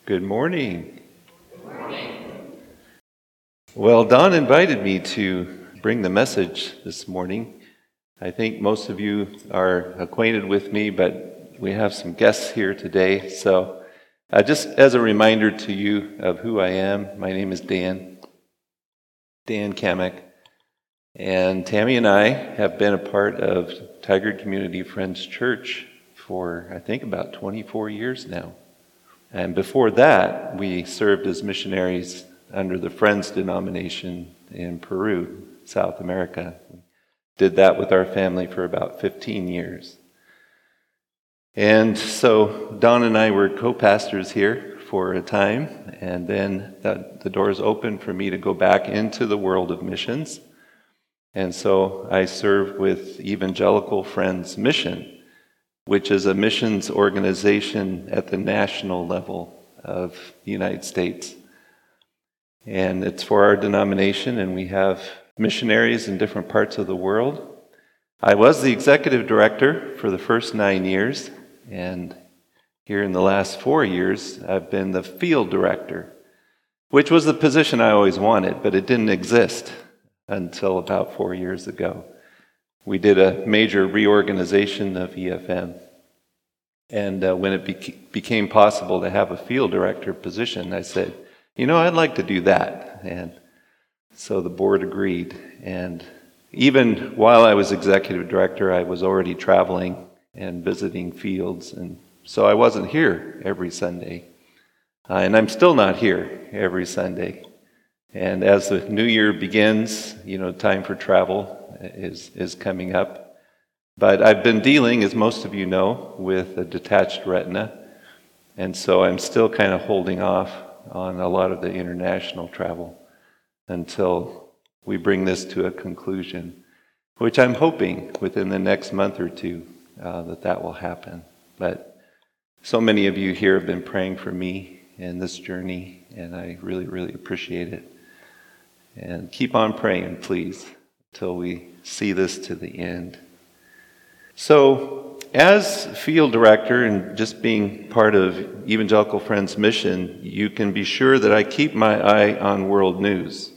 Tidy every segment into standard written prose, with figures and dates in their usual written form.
Good morning. Well, Don invited me to bring the message this morning. I think most of you are acquainted with me, but we have some guests here today. So just as a reminder to you of who I am, my name is Dan Kamek. And Tammy and I have been a part of Tigard Community Friends Church for, I think, about 24 years now. And before that, we served as missionaries under the Friends denomination in Peru, South America. We did that with our family for about 15 years. And so Don and I were co-pastors here for a time, and then the doors opened for me to go back into the world of missions. And so I serve with Evangelical Friends Mission, which is a missions organization at the national level of the United States. And it's for our denomination, and we have missionaries in different parts of the world. I was the executive director for the first 9 years, and here in the last 4 years, I've been the field director, which was the position I always wanted, but it didn't exist until about 4 years ago. We did a major reorganization of EFM. And when it became possible to have a field director position, I said, I'd like to do that. And so the board agreed. And even while I was executive director, I was already traveling and visiting fields. And so I wasn't here every Sunday. And I'm still not here every Sunday. And as the new year begins, time for travel is coming up. But I've been dealing, as most of you know, with a detached retina. And so I'm still kind of holding off on a lot of the international travel until we bring this to a conclusion, which I'm hoping within the next month or two that will happen. But so many of you here have been praying for me in this journey, and I really, really appreciate it. And keep on praying, please, until we see this to the end. So, as field director and just being part of Evangelical Friends Mission, you can be sure that I keep my eye on world news.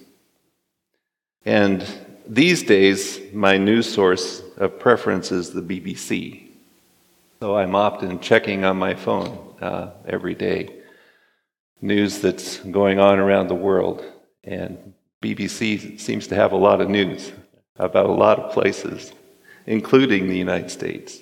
And these days, my news source of preference is the BBC. So I'm often checking on my phone every day, news that's going on around the world. And BBC seems to have a lot of news about a lot of places, including the United States.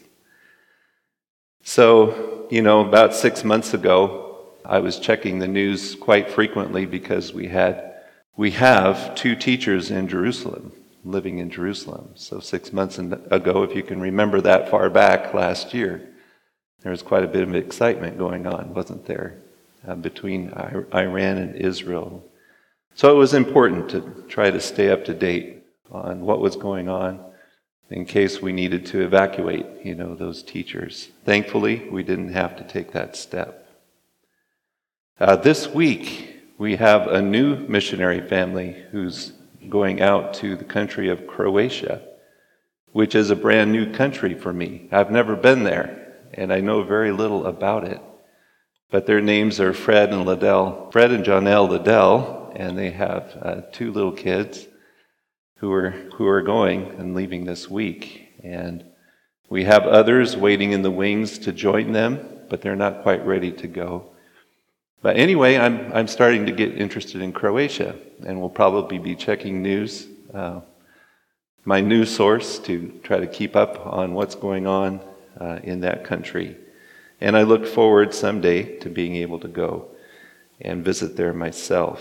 So, about 6 months ago, I was checking the news quite frequently because we have 2 teachers in Jerusalem, living in Jerusalem. So 6 months ago, if you can remember that far back last year, there was quite a bit of excitement going on, wasn't there, between Iran and Israel. So it was important to try to stay up to date on what was going on in case we needed to evacuate, those teachers. Thankfully, we didn't have to take that step. This week, we have a new missionary family who's going out to the country of Croatia, which is a brand new country for me. I've never been there, and I know very little about it. But their names are Fred and Janelle Liddell, and they have 2 little kids who are going and leaving this week. And we have others waiting in the wings to join them, but they're not quite ready to go. But anyway, I'm starting to get interested in Croatia, and we'll probably be checking news, my news source, to try to keep up on what's going on in that country. And I look forward someday to being able to go and visit there myself.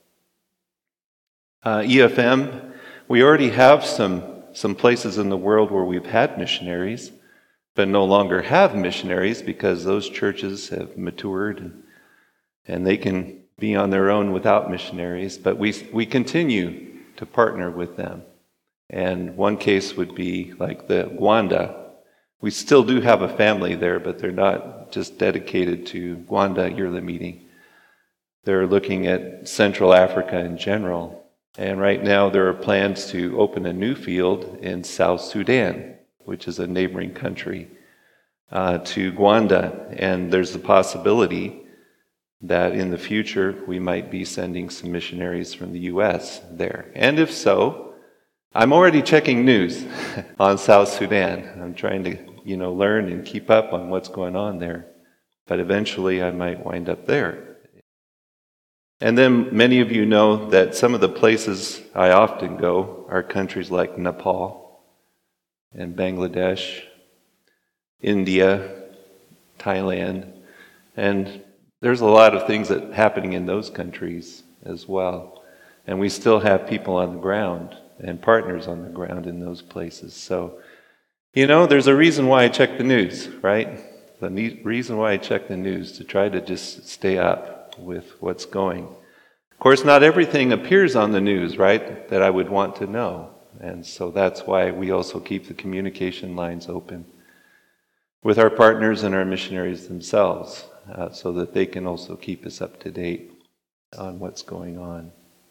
EFM, we already have some places in the world where we've had missionaries, but no longer have missionaries because those churches have matured and they can be on their own without missionaries. But we continue to partner with them. And one case would be like the Gwanda. We still do have a family there, but they're not just dedicated to Gwanda yearly meeting. They're looking at Central Africa in general. And right now there are plans to open a new field in South Sudan, which is a neighboring country, to Gwanda. And there's the possibility that in the future we might be sending some missionaries from the U.S. there. And if so, I'm already checking news on South Sudan. I'm trying to, learn and keep up on what's going on there. But eventually I might wind up there. And then many of you know that some of the places I often go are countries like Nepal and Bangladesh, India, Thailand, and there's a lot of things that happening in those countries as well. And we still have people on the ground and partners on the ground in those places. So, there's a reason why I check the news, right? The reason why I check the news, to try to just stay up with what's going. Of course, not everything appears on the news, right, that I would want to know. And so that's why we also keep the communication lines open with our partners and our missionaries themselves, so that they can also keep us up to date on what's going on.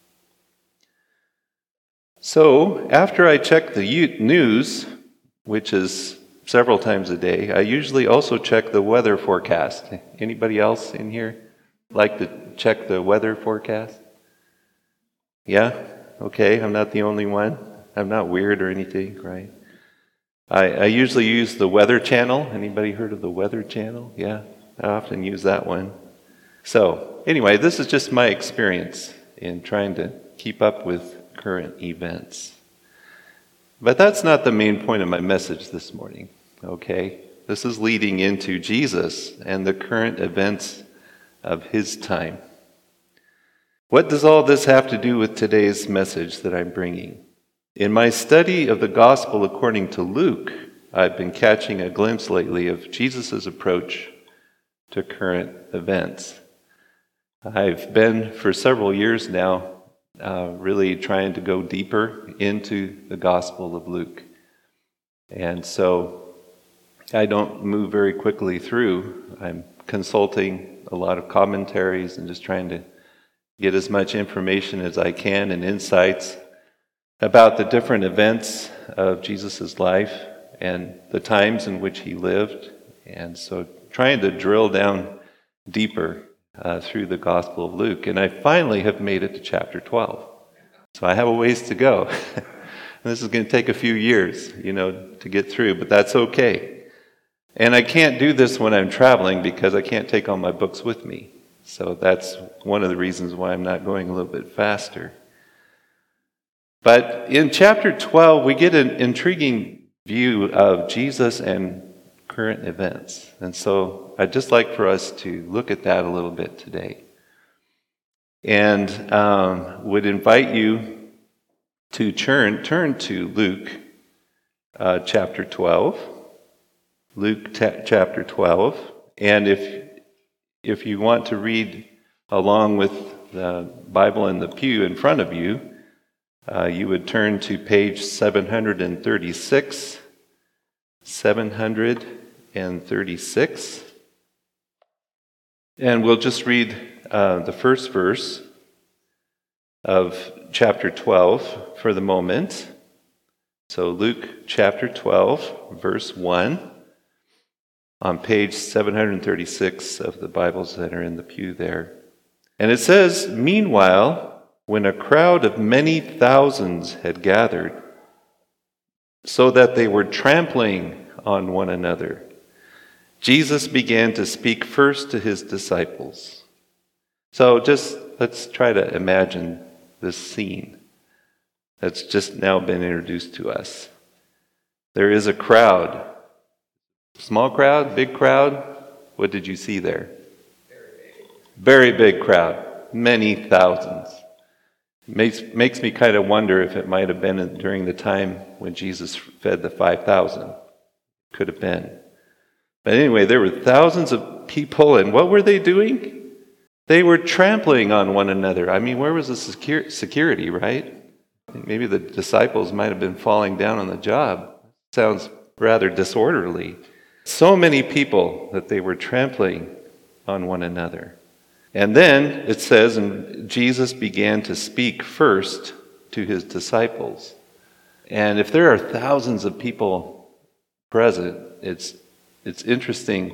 So, after I check the news, which is several times a day, I usually also check the weather forecast. Anybody else in here like to check the weather forecast? Yeah? Okay, I'm not the only one. I'm not weird or anything, right? I usually use the Weather Channel. Anybody heard of the Weather Channel? Yeah, I often use that one. So, anyway, this is just my experience in trying to keep up with current events. But that's not the main point of my message this morning, okay? This is leading into Jesus and the current events of his time. What does all this have to do with today's message that I'm bringing? In my study of the Gospel according to Luke, I've been catching a glimpse lately of Jesus' approach to current events. I've been for several years now really trying to go deeper into the Gospel of Luke. And so I don't move very quickly through. I'm consulting a lot of commentaries and just trying to get as much information as I can and insights about the different events of Jesus' life and the times in which he lived. And so trying to drill down deeper through the Gospel of Luke. And I finally have made it to chapter 12. So I have a ways to go. And this is going to take a few years, to get through, but that's okay. And I can't do this when I'm traveling because I can't take all my books with me. So that's one of the reasons why I'm not going a little bit faster. But in chapter 12, we get an intriguing view of Jesus and current events. And so I'd just like for us to look at that a little bit today. And would invite you to turn to Luke chapter 12. Luke chapter 12. And if you want to read along with the Bible in the pew in front of you, you would turn to page 736. 736. And we'll just read the first verse of chapter 12 for the moment. So Luke chapter 12, verse 1, on page 736 of the Bibles that are in the pew there. And it says, "Meanwhile, when a crowd of many thousands had gathered, so that they were trampling on one another, Jesus began to speak first to his disciples." So just let's try to imagine this scene that's just now been introduced to us. There is a crowd. Small crowd, big crowd. What did you see there? Very big crowd. Many thousands. Makes me kind of wonder if it might have been during the time when Jesus fed the 5,000. Could have been. But anyway, there were thousands of people, and what were they doing? They were trampling on one another. I mean, where was the security, right? Maybe the disciples might have been falling down on the job. Sounds rather disorderly. So many people that they were trampling on one another. And then it says, and Jesus began to speak first to his disciples. And if there are thousands of people present, it's interesting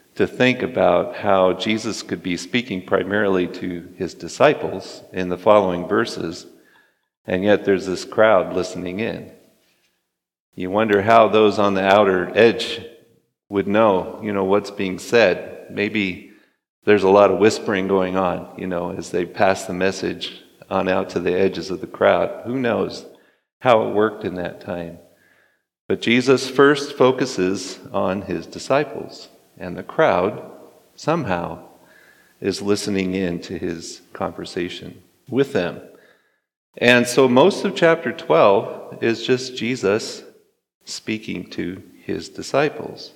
to think about how Jesus could be speaking primarily to his disciples in the following verses, and yet there's this crowd listening in. You wonder how those on the outer edge would know, what's being said. Maybe there's a lot of whispering going on, as they pass the message on out to the edges of the crowd. Who knows how it worked in that time? But Jesus first focuses on his disciples, and the crowd somehow is listening in to his conversation with them. And so most of chapter 12 is just Jesus speaking to his disciples.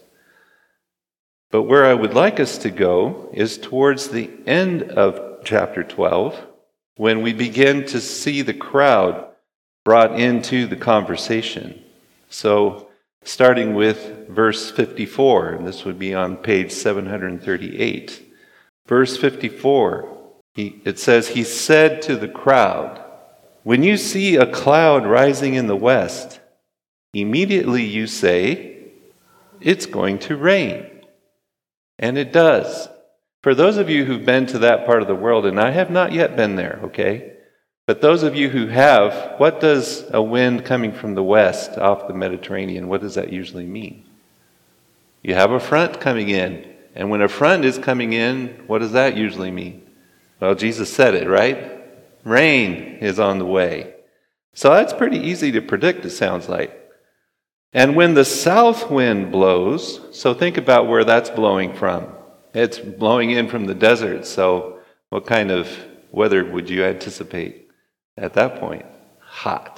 But where I would like us to go is towards the end of chapter 12, when we begin to see the crowd brought into the conversation. So starting with verse 54, and this would be on page 738. Verse 54, it says, "He said to the crowd, 'When you see a cloud rising in the west, immediately you say, it's going to rain.' And it does." For those of you who've been to that part of the world, and I have not yet been there, okay? But those of you who have, what does a wind coming from the west off the Mediterranean, what does that usually mean? You have a front coming in. And when a front is coming in, what does that usually mean? Well, Jesus said it, right? Rain is on the way. So that's pretty easy to predict, it sounds like. And when the south wind blows, so think about where that's blowing from. It's blowing in from the desert, so what kind of weather would you anticipate at that point? Hot.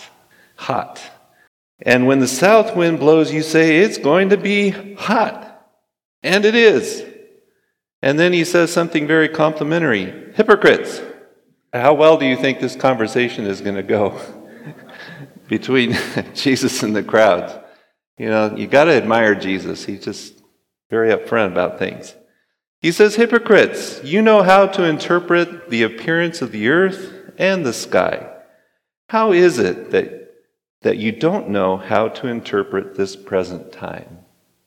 And when the south wind blows, you say, it's going to be hot. And it is. And then he says something very complimentary. Hypocrites. How well do you think this conversation is going to go between Jesus and the crowds? You got to admire Jesus. He's just very upfront about things. He says, hypocrites, you know how to interpret the appearance of the earth and the sky. How is it that you don't know how to interpret this present time?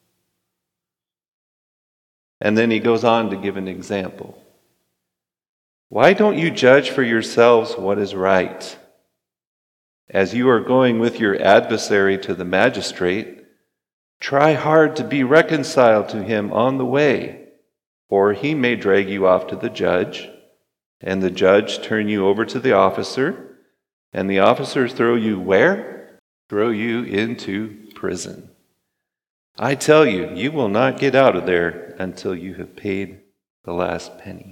And then he goes on to give an example. Why don't you judge for yourselves what is right? As you are going with your adversary to the magistrate, try hard to be reconciled to him on the way, or he may drag you off to the judge, and the judge turn you over to the officer, and the officer throw you where? Throw you into prison. I tell you, you will not get out of there until you have paid the last penny.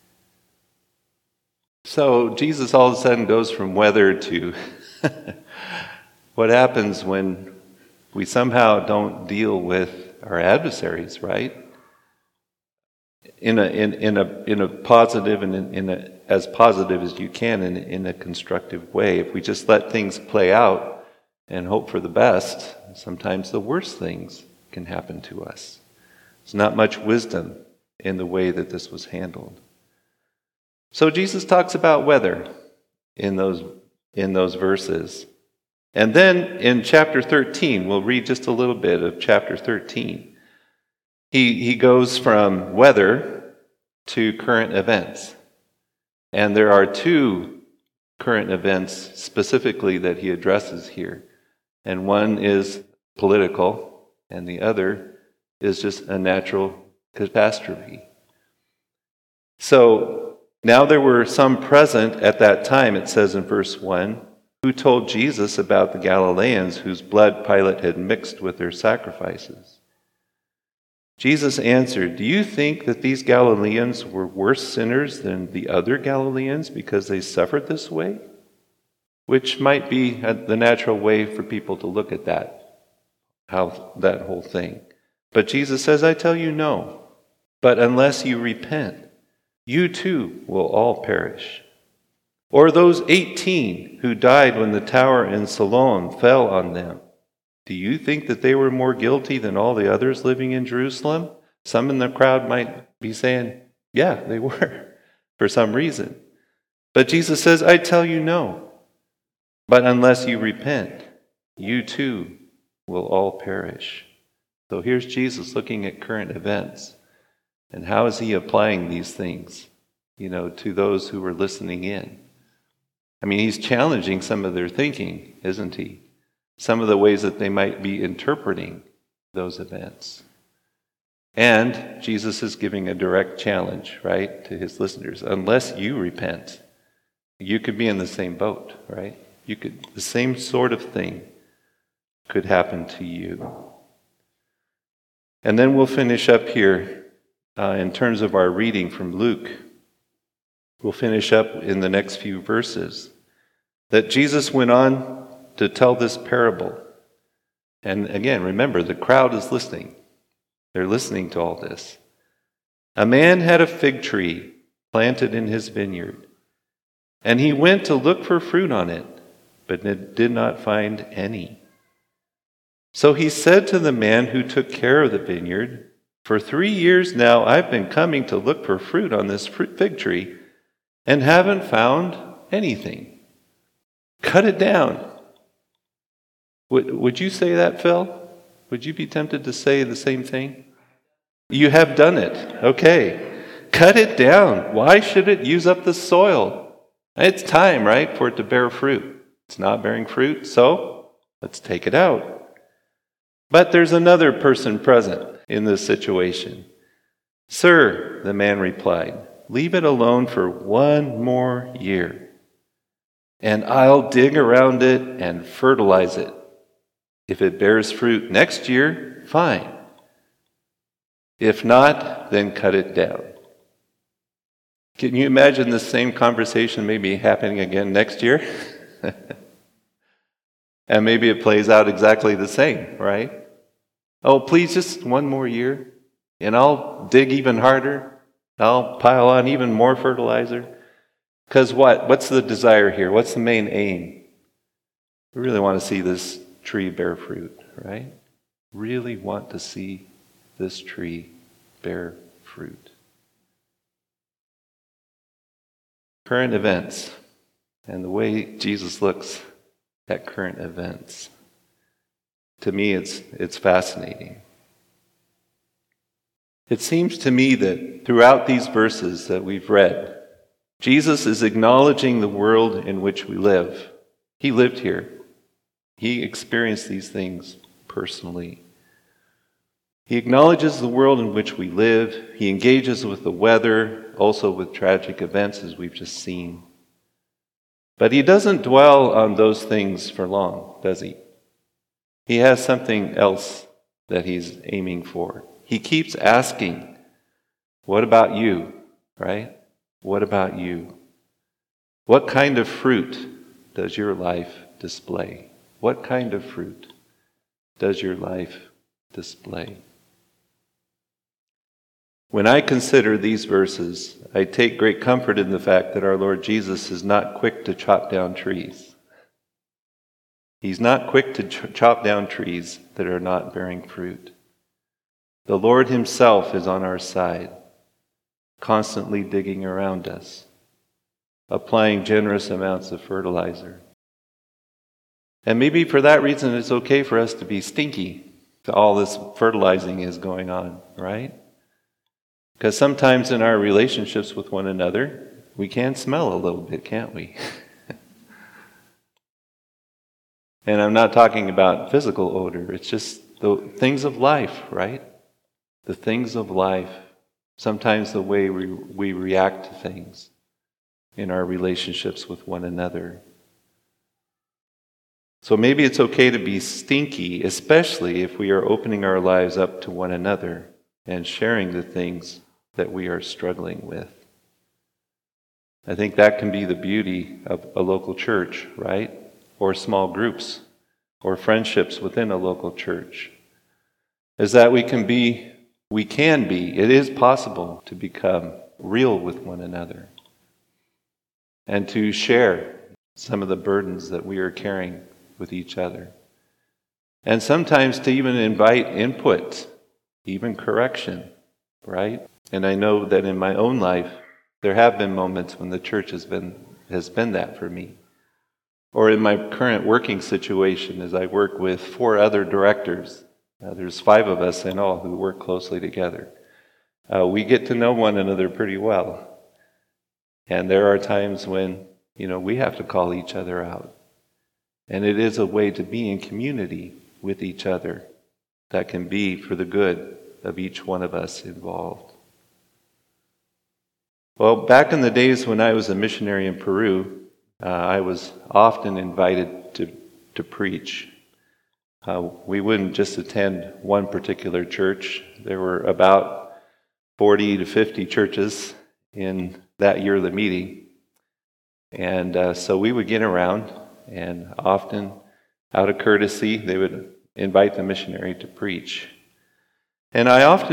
So Jesus all of a sudden goes from weather to what happens when we somehow don't deal with our adversaries, right? In a positive and in a as positive as you can in a constructive way. If we just let things play out and hope for the best, sometimes the worst things can happen to us. There's not much wisdom in the way that this was handled. So Jesus talks about weather in those verses. And then in chapter 13, we'll read just a little bit of chapter 13. He goes from weather to current events. And there are two current events specifically that he addresses here. And one is political, and the other is just a natural catastrophe. So now there were some present at that time, it says in verse 1, who told Jesus about the Galileans whose blood Pilate had mixed with their sacrifices. Jesus answered, do you think that these Galileans were worse sinners than the other Galileans because they suffered this way? Which might be the natural way for people to look at that whole thing. But Jesus says, I tell you no. But unless you repent, you too will all perish. Or those 18 who died when the tower in Siloam fell on them. Do you think that they were more guilty than all the others living in Jerusalem? Some in the crowd might be saying, yeah, they were, for some reason. But Jesus says, I tell you no. But unless you repent, you too will all perish. So here's Jesus looking at current events. And how is he applying these things, to those who are listening in? I mean, he's challenging some of their thinking, isn't he? Some of the ways that they might be interpreting those events. And Jesus is giving a direct challenge, right, to his listeners. Unless you repent, you could be in the same boat, right? The same sort of thing could happen to you. And then we'll finish up here in terms of our reading from Luke. We'll finish up in the next few verses that Jesus went on to tell this parable. And again, remember, the crowd is listening. They're listening to all this. A man had a fig tree planted in his vineyard, and he went to look for fruit on it, but did not find any. So he said to the man who took care of the vineyard, "For 3 years now I've been coming to look for fruit on this fig tree, and haven't found anything. Cut it down." Would you say that, Phil? Would you be tempted to say the same thing? You have done it. Okay. Cut it down. Why should it use up the soil? It's time, right, for it to bear fruit. It's not bearing fruit, so let's take it out. But there's another person present in this situation. "Sir," the man replied, "leave it alone for 1 more year, and I'll dig around it and fertilize it. If it bears fruit next year, fine. If not, then cut it down." Can you imagine the same conversation maybe happening again next year? And maybe it plays out exactly the same, right? "Oh, please, just 1 more year, and I'll dig even harder. I'll pile on even more fertilizer." Because what's the desire here? What's the main aim? We really want to see this tree bear fruit, right? Really want to see this tree bear fruit. Current events and the way Jesus looks at current events. To me, it's fascinating. It seems to me that throughout these verses that we've read, Jesus is acknowledging the world in which we live. He lived here. He experienced these things personally. He acknowledges the world in which we live. He engages with the weather, also with tragic events as we've just seen. But he doesn't dwell on those things for long, does he? He has something else that he's aiming for. He keeps asking, "What about you?" Right? What about you? What kind of fruit does your life display? What kind of fruit does your life display? When I consider these verses, I take great comfort in the fact that our Lord Jesus is not quick to chop down trees. He's not quick to chop down trees that are not bearing fruit. The Lord himself is on our side, constantly digging around us, applying generous amounts of fertilizer. And maybe for that reason it's okay for us to be stinky to all this fertilizing is going on, right? Because sometimes in our relationships with one another, we can smell a little bit, can't we? And I'm not talking about physical odor. It's just the things of life, right? The things of life. Sometimes the way we react to things in our relationships with one another. So maybe it's okay to be stinky, especially if we are opening our lives up to one another and sharing the things that we are struggling with. I think that can be the beauty of a local church, right? Or small groups, or friendships within a local church, is that it is possible to become real with one another and to share some of the burdens that we are carrying with each other. And sometimes to even invite input, even correction, right? And I know that in my own life, there have been moments when the church has been that for me. Or in my current working situation, as I work with 4 other directors, there's 5 of us in all who work closely together. we get to know one another pretty well. And there are times when, we have to call each other out. And it is a way to be in community with each other that can be for the good of each one of us involved. Well, back in the days when I was a missionary in Peru, I was often invited to preach. We wouldn't just attend one particular church. There were about 40 to 50 churches in that yearly meeting. And so we would get around, and often, out of courtesy, they would invite the missionary to preach. And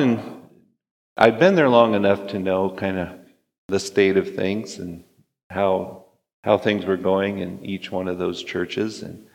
I'd been there long enough to know kind of the state of things and how things were going in each one of those churches. And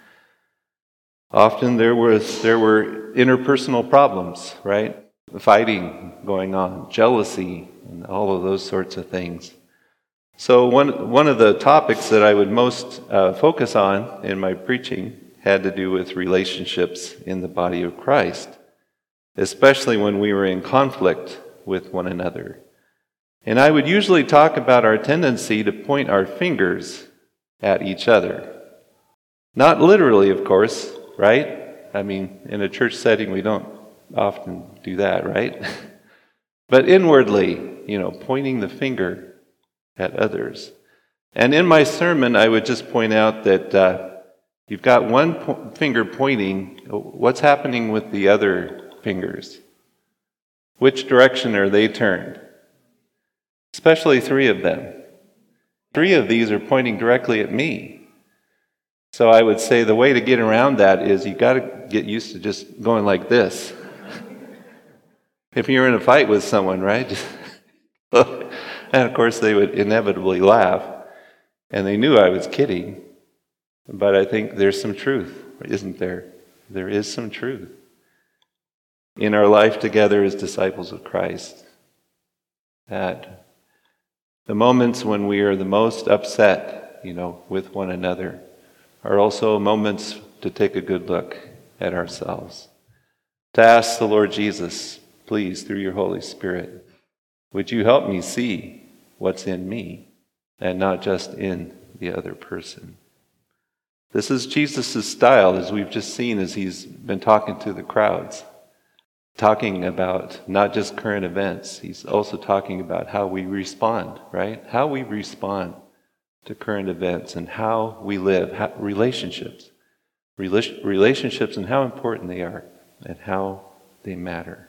often there were interpersonal problems, right? Fighting going on, jealousy, and all of those sorts of things. So one of the topics that I would most focus on in my preaching had to do with relationships in the body of Christ, especially when we were in conflict with one another. And I would usually talk about our tendency to point our fingers at each other. Not literally, of course, right? I mean, in a church setting, we don't often do that, right? But inwardly, pointing the finger at others. And in my sermon, I would just point out that you've got one finger pointing. What's happening with the other fingers? Which direction are they turned? Especially 3 of them. 3 of these are pointing directly at me. So I would say the way to get around that is you got to get used to just going like this. If you're in a fight with someone, right? And of course they would inevitably laugh. And they knew I was kidding. But I think there's some truth, isn't there? There is some truth in our life together as disciples of Christ. That the moments when we are the most upset, with one another, are also moments to take a good look at ourselves. To ask the Lord Jesus, please, through your Holy Spirit, would you help me see what's in me and not just in the other person? This is Jesus' style, as we've just seen as he's been talking to the crowds. Talking about not just current events, he's also talking about how we respond, right? How we respond to current events and how we live, relationships and how important they are and how they matter.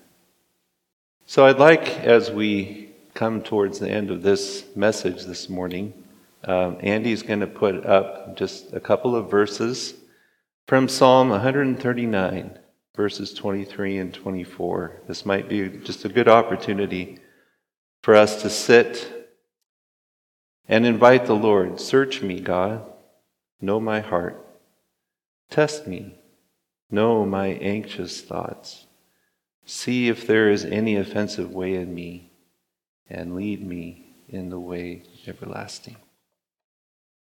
So I'd like, as we come towards the end of this message this morning, Andy's going to put up just a couple of verses from Psalm 139. Verses 23 and 24. This might be just a good opportunity for us to sit and invite the Lord. Search me, God. Know my heart. Test me. Know my anxious thoughts. See if there is any offensive way in me, and lead me in the way everlasting.